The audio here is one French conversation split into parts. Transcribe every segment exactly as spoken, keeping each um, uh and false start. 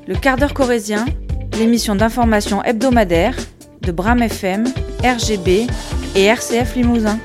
Le quart d'heure corrézien, l'émission d'information hebdomadaire de Bram F M, R G B et R C F Limousin.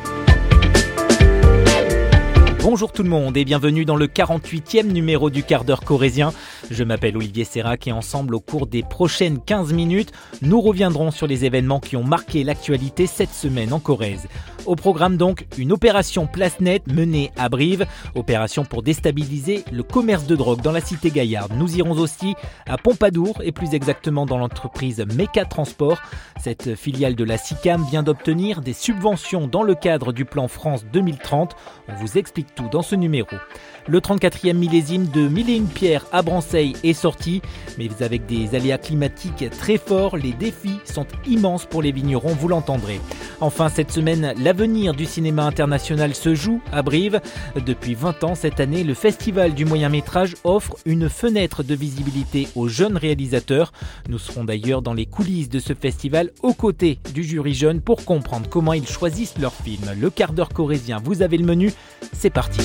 Bonjour tout le monde et bienvenue dans le quarante-huitième numéro du quart d'heure corrézien. Je m'appelle Olivier Serrac et ensemble au cours des prochaines quinze minutes, nous reviendrons sur les événements qui ont marqué l'actualité cette semaine en Corrèze. Au programme donc, une opération place nette menée à Brive, opération pour déstabiliser le commerce de drogue dans la cité gaillarde. Nous irons aussi à Pompadour et plus exactement dans l'entreprise Meka Transport. Cette filiale de la SICAM vient d'obtenir des subventions dans le cadre du plan France deux mille trente. On vous explique tout dans ce numéro. Le trente-quatrième millésime de Mille et une pierres à Branceil est sorti, mais avec des aléas climatiques très forts, les défis sont immenses pour les vignerons, vous l'entendrez. Enfin, cette semaine, l'avenir du cinéma international se joue à Brive. Depuis vingt ans, cette année, le Festival du moyen-métrage offre une fenêtre de visibilité aux jeunes réalisateurs. Nous serons d'ailleurs dans les coulisses de ce festival aux côtés du jury jeune pour comprendre comment ils choisissent leurs films. Le quart d'heure corrézien, vous avez le menu, c'est parti.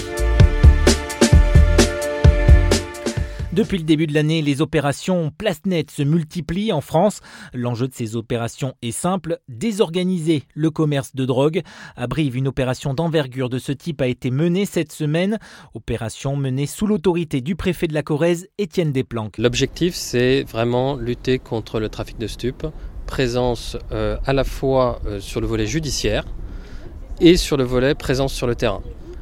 Depuis le début de l'année, les opérations place nette se multiplient en France. L'enjeu de ces opérations est simple, désorganiser le commerce de drogue. À Brive, une opération d'envergure de ce type a été menée cette semaine. Opération menée sous l'autorité du préfet de la Corrèze, Étienne Desplanques. L'objectif, c'est vraiment lutter contre le trafic de stupes. Présence euh, à la fois euh, sur le volet judiciaire et sur le volet présence sur le terrain,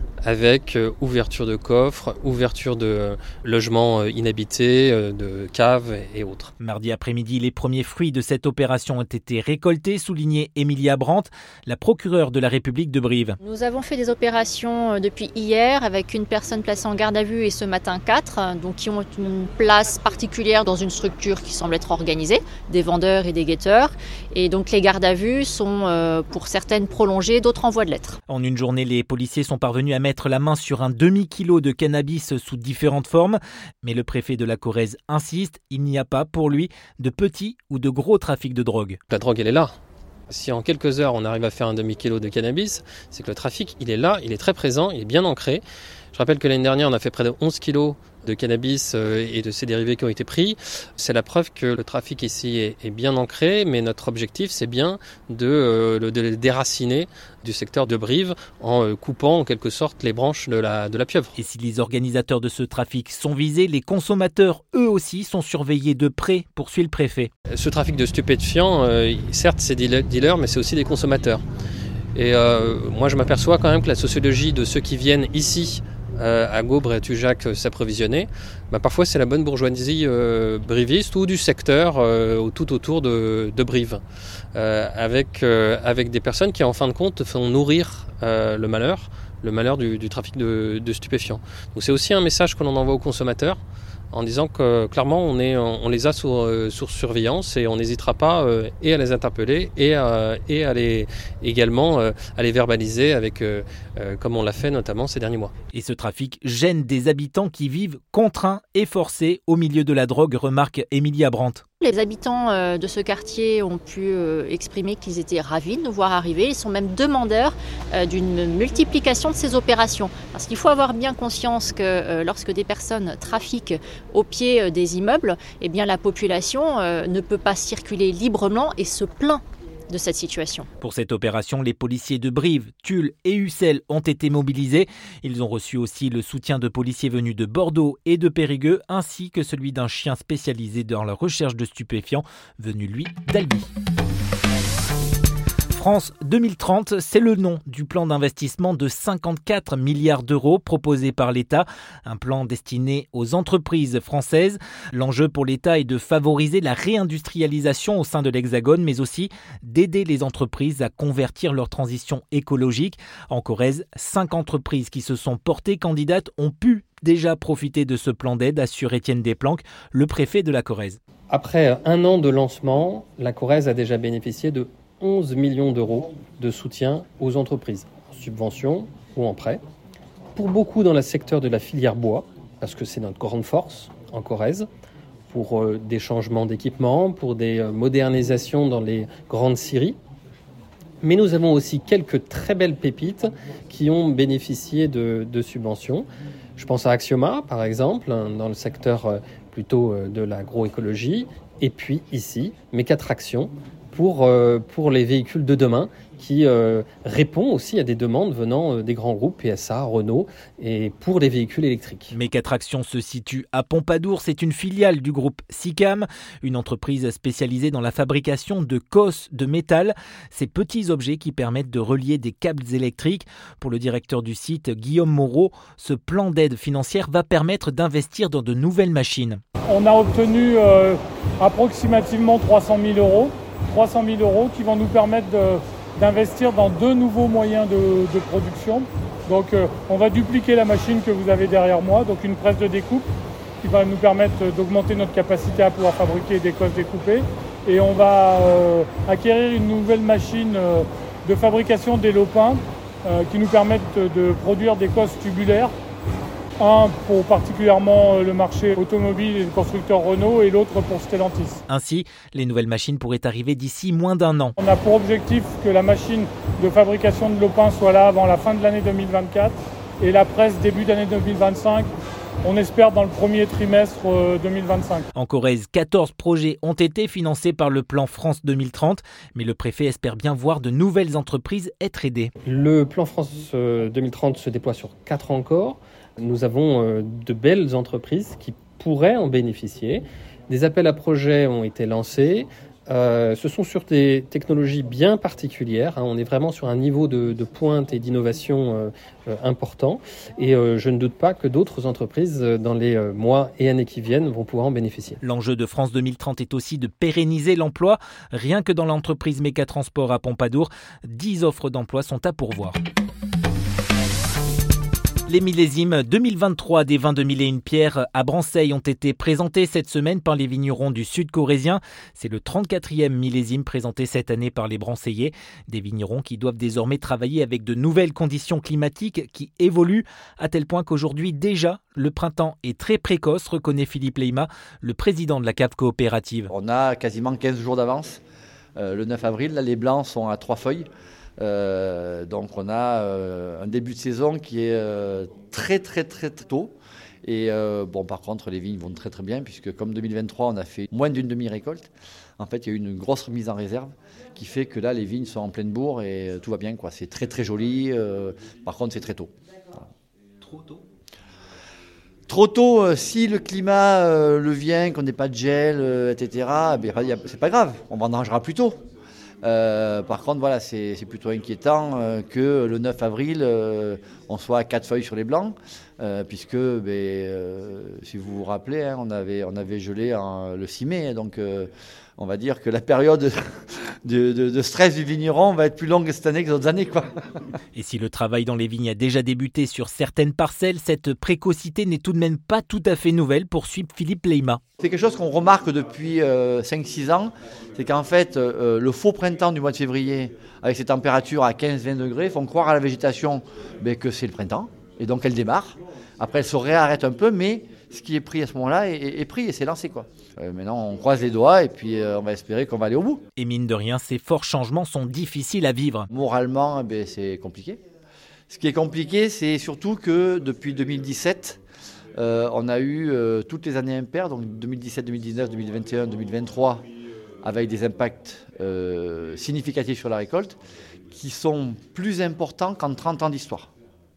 avec euh, ouverture de coffres, ouverture de euh, logements euh, inhabités, euh, de caves et autres. Mardi après-midi, les premiers fruits de cette opération ont été récoltés, soulignait Emilia Brandt, la procureure de la République de Brive. Nous avons fait des opérations depuis hier avec une personne placée en garde à vue et ce matin quatre, donc qui ont une place particulière dans une structure qui semble être organisée, des vendeurs et des guetteurs. Et donc les gardes à vue sont euh, pour certaines prolongées, d'autres en voie de l'être. En une journée, les policiers sont parvenus à mettre la main sur un demi-kilo de cannabis sous différentes formes. Mais le préfet de la Corrèze insiste, il n'y a pas pour lui de petit ou de gros trafic de drogue. La drogue, elle est là. Si en quelques heures on arrive à faire un demi-kilo de cannabis, c'est que le trafic, il est là, il est très présent, il est bien ancré. Je rappelle que l'année dernière, on a fait près de onze kilos de cannabis et de ses dérivés qui ont été pris. C'est la preuve que le trafic ici est, est bien ancré, mais notre objectif, c'est bien de, euh, de le déraciner du secteur de Brive en euh, coupant en quelque sorte les branches de la, de la pieuvre. Et si les organisateurs de ce trafic sont visés, les consommateurs, eux aussi, sont surveillés de près, poursuit le préfet. Ce trafic de stupéfiants, euh, certes, c'est des dealers, mais c'est aussi des consommateurs. Et euh, moi, je m'aperçois quand même que la sociologie de ceux qui viennent ici, Euh, à Gaubre et à Tujac euh, s'approvisionner, bah, parfois c'est la bonne bourgeoisie euh, briviste ou du secteur euh, tout autour de, de Brive, euh, avec, euh, avec des personnes qui en fin de compte font nourrir euh, le malheur, le malheur du, du trafic de, de stupéfiants. Donc c'est aussi un message que l'on envoie aux consommateurs en disant que clairement on, est, on les a sous, euh, sous surveillance et on n'hésitera pas euh, et à les interpeller et à, et à les, également euh, à les verbaliser avec, euh, euh, comme on l'a fait notamment ces derniers mois. Et ce trafic gêne des habitants qui vivent contraints et forcés au milieu de la drogue, remarque Emilia Brandt. Les habitants euh, de ce quartier ont pu euh, exprimer qu'ils étaient ravis de nous voir arriver. Ils sont même demandeurs euh, d'une multiplication de ces opérations. Parce qu'il faut avoir bien conscience que euh, lorsque des personnes trafiquent au pied euh, des immeubles, eh bien, la population euh, ne peut pas circuler librement et se plaint de cette situation. Pour cette opération, les policiers de Brive, Tulle et Ussel ont été mobilisés. Ils ont reçu aussi le soutien de policiers venus de Bordeaux et de Périgueux, ainsi que celui d'un chien spécialisé dans la recherche de stupéfiants, venu lui d'Albi. France deux mille trente, c'est le nom du plan d'investissement de cinquante-quatre milliards d'euros proposé par l'État, un plan destiné aux entreprises françaises. L'enjeu pour l'État est de favoriser la réindustrialisation au sein de l'Hexagone, mais aussi d'aider les entreprises à convertir leur transition écologique. En Corrèze, cinq entreprises qui se sont portées candidates ont pu déjà profiter de ce plan d'aide, assure Étienne Desplanques, le préfet de la Corrèze. Après un an de lancement, la Corrèze a déjà bénéficié de onze millions d'euros de soutien aux entreprises, en subvention ou en prêt. Pour beaucoup dans le secteur de la filière bois, parce que c'est notre grande force en Corrèze, pour euh, des changements d'équipement, pour des euh, modernisations dans les grandes scieries. Mais nous avons aussi quelques très belles pépites qui ont bénéficié de, de subventions. Je pense à Axioma, par exemple, dans le secteur plutôt de l'agroécologie. Et puis ici, Mécatraction pour, euh, pour les véhicules de demain qui euh, répond aussi à des demandes venant des grands groupes P S A, Renault et pour les véhicules électriques. Mécatraction se situe à Pompadour, c'est une filiale du groupe Sicam, une entreprise spécialisée dans la fabrication de cosses de métal, ces petits objets qui permettent de relier des câbles électriques. Pour le directeur du site, Guillaume Moreau, ce plan d'aide financière va permettre d'investir dans de nouvelles machines. On a obtenu euh, approximativement trois cent mille euros, trois cent mille euros qui vont nous permettre de d'investir dans deux nouveaux moyens de, de production. Donc euh, on va dupliquer la machine que vous avez derrière moi, donc une presse de découpe qui va nous permettre d'augmenter notre capacité à pouvoir fabriquer des cosses découpées. Et on va euh, acquérir une nouvelle machine euh, de fabrication des lopins euh, qui nous permettent de produire des cosses tubulaires. Un pour particulièrement le marché automobile et le constructeur Renault et l'autre pour Stellantis. Ainsi, les nouvelles machines pourraient arriver d'ici moins d'un an. On a pour objectif que la machine de fabrication de lopins soit là avant la fin de l'année deux mille vingt-quatre et la presse début d'année deux mille vingt-cinq. On espère dans le premier trimestre deux mille vingt-cinq. En Corrèze, quatorze projets ont été financés par le plan France deux mille trente, mais le préfet espère bien voir de nouvelles entreprises être aidées. Le plan France deux mille trente se déploie sur quatre ans encore. Nous avons de belles entreprises qui pourraient en bénéficier. Des appels à projets ont été lancés. Euh, ce sont sur des technologies bien particulières. Hein. On est vraiment sur un niveau de, de pointe et d'innovation euh, euh, important. Et euh, je ne doute pas que d'autres entreprises, dans les euh, mois et années qui viennent, vont pouvoir en bénéficier. L'enjeu de France deux mille trente est aussi de pérenniser l'emploi. Rien que dans l'entreprise Mécatransport à Pompadour, dix offres d'emploi sont à pourvoir. Les millésimes deux mille vingt-trois des vins de Mille et Une Pierres à Branceil ont été présentés cette semaine par les vignerons du sud corrézien. C'est le trente-quatrième millésime présenté cette année par les Branceyais. Des vignerons qui doivent désormais travailler avec de nouvelles conditions climatiques qui évoluent, à tel point qu'aujourd'hui déjà, le printemps est très précoce, reconnaît Philippe Leyma, le président de la cave coopérative. On a quasiment quinze jours d'avance. Euh, le neuf avril, là, les blancs sont à trois feuilles. Euh, donc on a euh, un début de saison qui est euh, très très très tôt et euh, bon par contre les vignes vont très très bien puisque comme deux mille vingt-trois on a fait moins d'une demi-récolte. En fait il y a eu une grosse remise en réserve qui fait que là les vignes sont en pleine bourre et euh, tout va bien quoi. C'est très très joli, euh, par contre c'est très tôt. Voilà. Trop tôt Trop tôt, euh, si le climat euh, le vient, qu'on n'ait pas de gel, euh, et cetera, ben, c'est pas grave, on vendangera plus tôt. Euh, par contre, voilà, c'est, c'est plutôt inquiétant euh, que le neuf avril, euh, on soit à quatre feuilles sur les blancs, euh, puisque, ben, euh, si vous vous rappelez, hein, on, avait, on avait gelé en, le six mai, donc euh, on va dire que la période de, de, de stress du vigneron va être plus longue cette année que les autres années, quoi. Et si le travail dans les vignes a déjà débuté sur certaines parcelles, cette précocité n'est tout de même pas tout à fait nouvelle, poursuit Philippe Leyma. C'est quelque chose qu'on remarque depuis euh, cinq six ans, c'est qu'en fait, euh, le faux printemps du mois de février, avec ces températures à quinze vingt degrés, font croire à la végétation ben, que c'est le printemps, et donc elle démarre. Après, elle se réarrête un peu, mais ce qui est pris à ce moment-là est, est, est pris et c'est lancé, quoi. Euh, maintenant, on croise les doigts et puis euh, on va espérer qu'on va aller au bout. Et mine de rien, ces forts changements sont difficiles à vivre. Moralement, eh bien, c'est compliqué. Ce qui est compliqué, c'est surtout que depuis deux mille dix-sept, euh, on a eu euh, toutes les années impaires, donc deux mille dix-sept, deux mille dix-neuf, deux mille vingt et un, deux mille vingt-trois, avec des impacts euh, significatifs sur la récolte, qui sont plus importants qu'en trente ans d'histoire.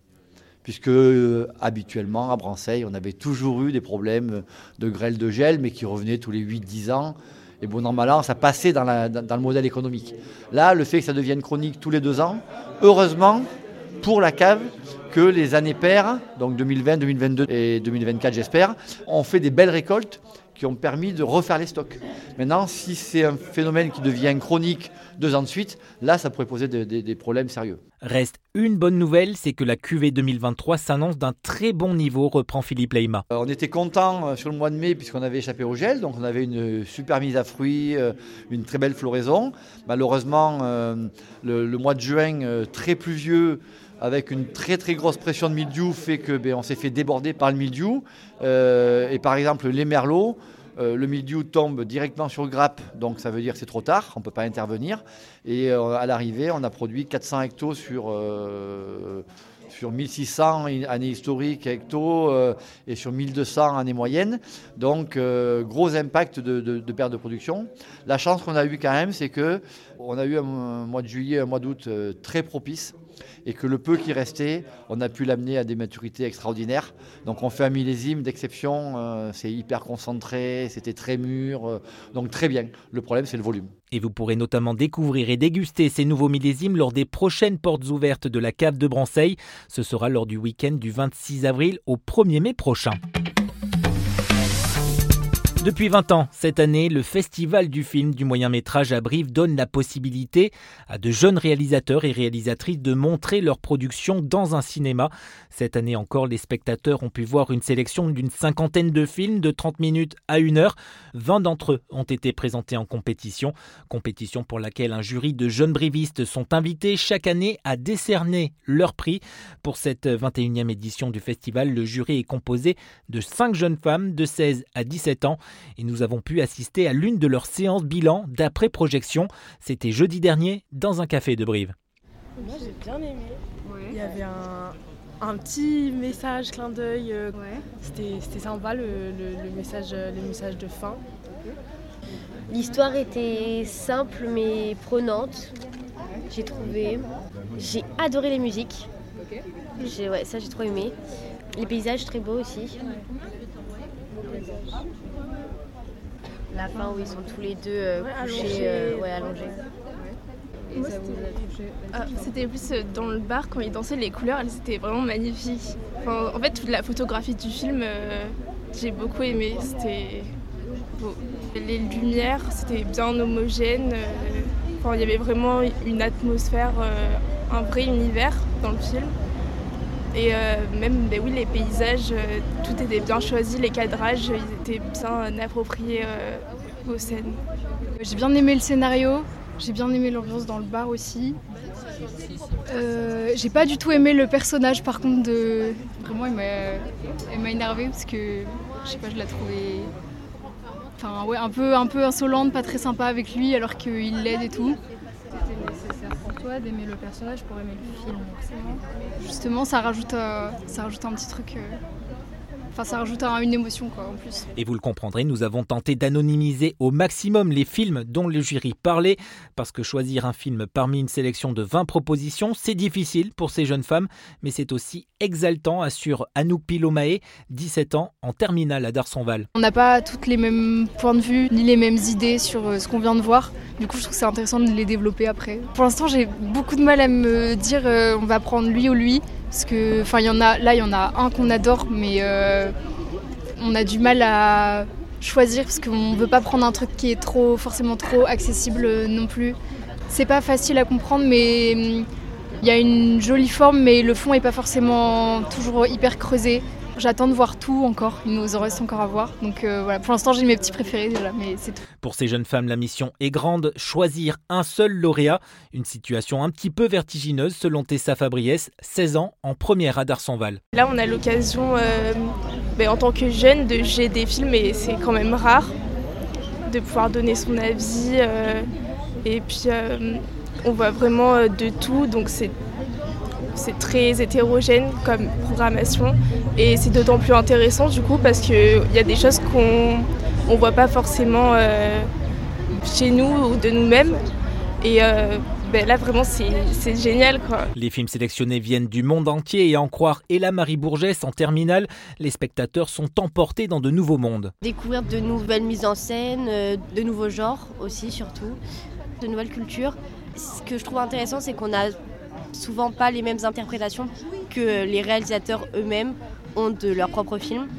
Puisque euh, habituellement, à Branceil, on avait toujours eu des problèmes de grêle de gel, mais qui revenaient tous les huit dix ans. Et bon an, mal an, ça passait dans, la, dans, dans le modèle économique. Là, le fait que ça devienne chronique tous les deux ans, heureusement, pour la cave, que les années paires, donc deux mille vingt, deux mille vingt-deux et deux mille vingt-quatre, j'espère, ont fait des belles récoltes qui ont permis de refaire les stocks. Maintenant, si c'est un phénomène qui devient chronique deux ans de suite, là, ça pourrait poser des, des, des problèmes sérieux. Reste une bonne nouvelle, c'est que la cuvée deux mille vingt-trois s'annonce d'un très bon niveau, reprend Philippe Leyma. Euh, on était content sur le mois de mai puisqu'on avait échappé au gel, donc on avait une super mise à fruits, euh, une très belle floraison. Malheureusement, euh, le, le mois de juin, euh, très pluvieux, avec une très très grosse pression de mildiou, fait que ben, on s'est fait déborder par le mildiou. Euh, et par exemple, les merlots, euh, le mildiou tombe directement sur le grappe, donc ça veut dire que c'est trop tard, on ne peut pas intervenir. Et euh, à l'arrivée, on a produit quatre cents hectos sur, euh, sur mille six cents années historiques hecto euh, et sur mille deux cents années moyennes. Donc euh, gros impact de, de, de perte de production. La chance qu'on a eue quand même, c'est qu'on a eu un, un mois de juillet, un mois d'août euh, très propice et que le peu qui restait, on a pu l'amener à des maturités extraordinaires. Donc on fait un millésime d'exception, euh, c'est hyper concentré, c'était très mûr, euh, donc très bien. Le problème, c'est le volume. Et vous pourrez notamment découvrir et déguster ces nouveaux millésimes lors des prochaines portes ouvertes de la cave de Branceil. Ce sera lors du week-end du vingt-six avril au premier mai prochain. Depuis vingt ans, cette année, le Festival du film du moyen-métrage à Brive donne la possibilité à de jeunes réalisateurs et réalisatrices de montrer leur production dans un cinéma. Cette année encore, les spectateurs ont pu voir une sélection d'une cinquantaine de films de trente minutes à une heure. vingt d'entre eux ont été présentés en compétition. Compétition pour laquelle un jury de jeunes brivistes sont invités chaque année à décerner leur prix. Pour cette vingt et unième édition du festival, le jury est composé de cinq jeunes femmes de seize à dix-sept ans. Et nous avons pu assister à l'une de leurs séances bilan d'après-projection. C'était jeudi dernier dans un café de Brive. Moi j'ai bien aimé. Ouais. Il y avait un, un petit message, clin d'œil. Euh, ouais. C'était, c'était sympa le, le, le, message, le message de fin. L'histoire était simple mais prenante. J'ai trouvé. J'ai adoré les musiques. J'ai, ouais, ça j'ai trop aimé. Les paysages très beaux aussi. La fin où ils sont tous les deux euh, ouais, couchés, allongés. Euh, ouais, allongés. Et ça vous a touché? Ah, c'était plus dans le bar quand ils dansaient, les couleurs, elles étaient vraiment magnifiques. Enfin, en fait, toute la photographie du film, euh, j'ai beaucoup aimé. C'était beau. Les lumières, c'était bien homogène. Euh, enfin, il y avait vraiment une atmosphère, euh, un vrai univers dans le film. Et euh, même, ben oui, les paysages, euh, tout était bien choisi, les cadrages, ils étaient bien appropriés euh, aux scènes. J'ai bien aimé le scénario, j'ai bien aimé l'ambiance dans le bar aussi. Euh, j'ai pas du tout aimé le personnage, par contre, de... vraiment, il m'a, elle m'a énervée parce que, je sais pas, je l'ai trouvée... Enfin, ouais, un peu, un peu insolente, pas très sympa avec lui, alors qu'il l'aide et tout. C'était nécessaire pour toi d'aimer le personnage pour aimer le film, forcément. Justement, ça rajoute, euh, ça rajoute un petit truc... Euh... Enfin, ça rajoute une émotion, quoi, en plus. Et vous le comprendrez, nous avons tenté d'anonymiser au maximum les films dont le jury parlait, parce que choisir un film parmi une sélection de vingt propositions, c'est difficile pour ces jeunes femmes, mais c'est aussi exaltant, assure Anouk Pilomae, dix-sept ans, en terminale à Darsonval. On n'a pas toutes les mêmes points de vue, ni les mêmes idées sur ce qu'on vient de voir. Du coup, je trouve que c'est intéressant de les développer après. Pour l'instant, j'ai beaucoup de mal à me dire euh, on va prendre lui ou lui. Parce que, enfin, il y en a, là, il y en a un qu'on adore, mais euh, on a du mal à choisir parce qu'on ne veut pas prendre un truc qui est trop, forcément trop accessible non plus. C'est pas facile à comprendre, mais il y a une jolie forme, mais le fond n'est pas forcément toujours hyper creusé. J'attends de voir tout encore, il nous en reste encore à voir. Donc euh, voilà, pour l'instant j'ai mes petits préférés déjà, mais c'est tout. Pour ces jeunes femmes, la mission est grande, choisir un seul lauréat. Une situation un petit peu vertigineuse selon Tessa Fabriès, seize ans, en première à Darsonval. Là on a l'occasion, euh, ben, en tant que jeune, de juger des films, et c'est quand même rare de pouvoir donner son avis. Euh, et puis euh, on voit vraiment euh, de tout, donc c'est... C'est très hétérogène comme programmation et c'est d'autant plus intéressant du coup parce qu'il y a des choses qu'on ne voit pas forcément euh, chez nous ou de nous-mêmes et euh, ben là vraiment c'est, c'est génial, quoi. Les films sélectionnés viennent du monde entier et à en croire Ella Marie Bourgès en terminale, les spectateurs sont emportés dans de nouveaux mondes. Découvrir de nouvelles mises en scène, de nouveaux genres aussi surtout, de nouvelles cultures. Ce que je trouve intéressant, c'est qu'on a souvent pas les mêmes interprétations que les réalisateurs eux-mêmes ont de leurs propres films.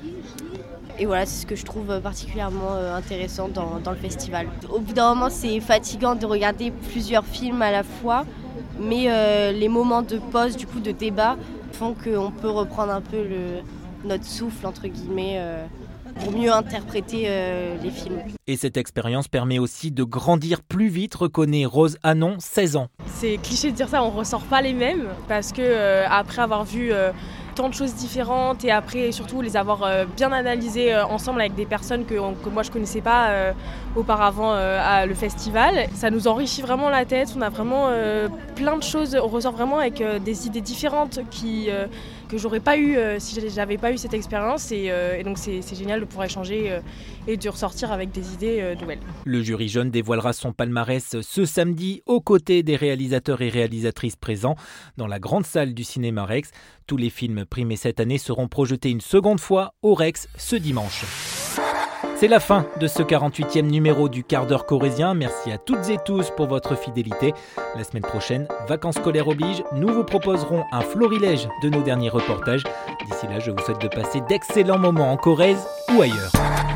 Et voilà, c'est ce que je trouve particulièrement intéressant dans, dans le festival. Au bout d'un moment, c'est fatigant de regarder plusieurs films à la fois, mais euh, les moments de pause, du coup, de débat, font qu'on peut reprendre un peu le, notre souffle, entre guillemets, euh, pour mieux interpréter euh, les films. Et cette expérience permet aussi de grandir plus vite, reconnaît Rose Hanon, seize ans. C'est cliché de dire ça, on ressort pas les mêmes, parce que euh, après avoir vu euh, tant de choses différentes et après surtout les avoir euh, bien analysées euh, ensemble avec des personnes que, que moi je connaissais pas euh, auparavant euh, à le festival. Ça nous enrichit vraiment la tête, on a vraiment euh, plein de choses, on ressort vraiment avec euh, des idées différentes qui, euh, que j'aurais pas eu euh, si j'avais pas eu cette expérience et, euh, et donc c'est, c'est génial de pouvoir échanger euh, et de ressortir avec des idées euh, nouvelles. Le jury jeune dévoilera son palmarès ce samedi aux côtés des réalisateurs et réalisatrices présents dans la grande salle du cinéma Rex. Tous les films primés cette année seront projetés une seconde fois au Rex ce dimanche. C'est la fin de ce quarante-huitième numéro du quart d'heure corrézien. Merci à toutes et tous pour votre fidélité. La semaine prochaine, vacances scolaires oblige, nous vous proposerons un florilège de nos derniers reportages. D'ici là, je vous souhaite de passer d'excellents moments en Corrèze ou ailleurs.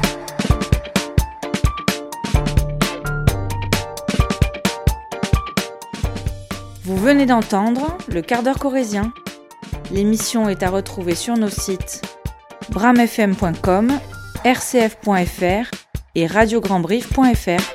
Vous venez d'entendre le quart d'heure corrézien. L'émission est à retrouver sur nos sites bram f m point com, r c f point f r et radio grand brief point f r.